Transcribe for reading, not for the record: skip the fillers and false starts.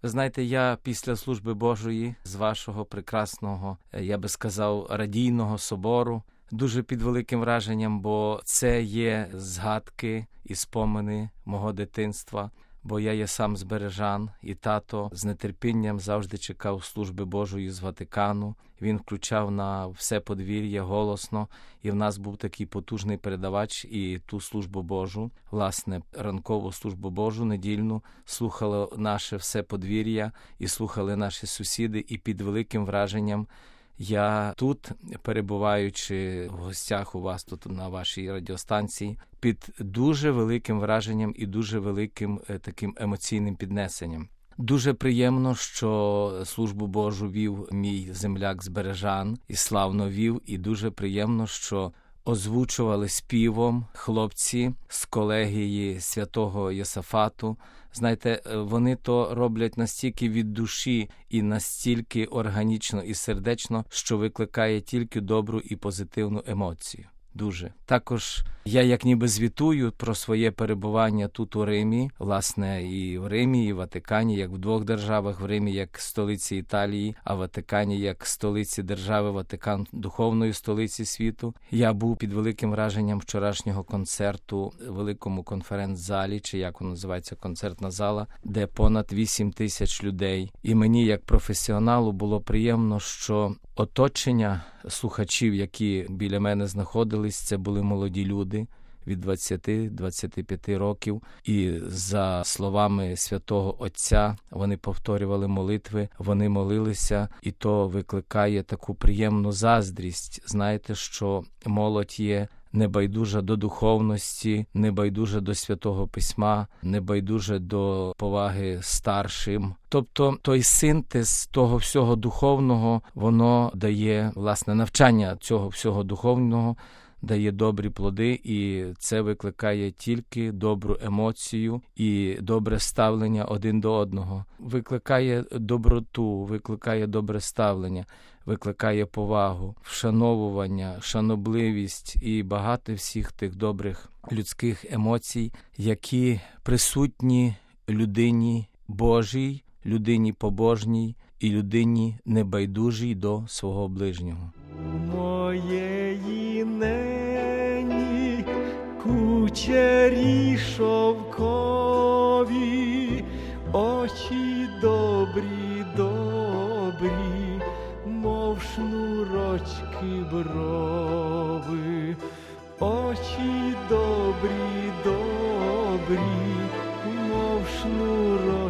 Знаєте, я після служби Божої з вашого прекрасного, я би сказав, радійного собору, дуже під великим враженням, бо це є згадки і спомини мого дитинства, бо я є сам з Бережан, і тато з нетерпінням завжди чекав служби Божої з Ватикану. Він включав на все подвір'я голосно, і в нас був такий потужний передавач, і ту службу Божу, власне, ранкову службу Божу, недільну, слухало наше все подвір'я, і слухали наші сусіди, і під великим враженням я тут, перебуваючи в гостях у вас тут на вашій радіостанції, під дуже великим враженням і дуже великим таким емоційним піднесенням. Дуже приємно, що службу Божу вів мій земляк з Бережан, і славно вів, і дуже приємно, що озвучували співом хлопці з колегії святого Йосафату. Знаєте, вони то роблять настільки від душі і настільки органічно і сердечно, що викликає тільки добру і позитивну емоцію. Дуже. Також я як ніби звітую про своє перебування тут у Римі, власне, і в Римі, і в Ватикані, як в двох державах, в Римі як столиці Італії, а в Ватикані як столиці держави, Ватикан духовної столиці світу. Я був під великим враженням вчорашнього концерту в великому конференц-залі, чи як воно називається, концертна зала, де понад 8 тисяч людей. І мені, як професіоналу, було приємно, що оточення слухачів, які біля мене знаходились, це були молоді люди від 20-25 років. І за словами святого Отця, вони повторювали молитви, вони молилися, і то викликає таку приємну заздрість. Знаєте, що молодь є небайдужа до духовності, небайдужа до Святого Письма, небайдужа до поваги старшим. Тобто той синтез того всього духовного, воно дає, власне, навчання цього всього духовного, дає добрі плоди, і це викликає тільки добру емоцію і добре ставлення один до одного. Викликає доброту, викликає добре ставлення, викликає повагу, вшановування, шанобливість і багато всіх тих добрих людських емоцій, які присутні людині Божій, людині побожній і людині небайдужій до свого ближнього. Моєї нені кучері шовкові, очі добрі, добрі, мов шнурочки брови, очі добрі, добрі, мов шнурочки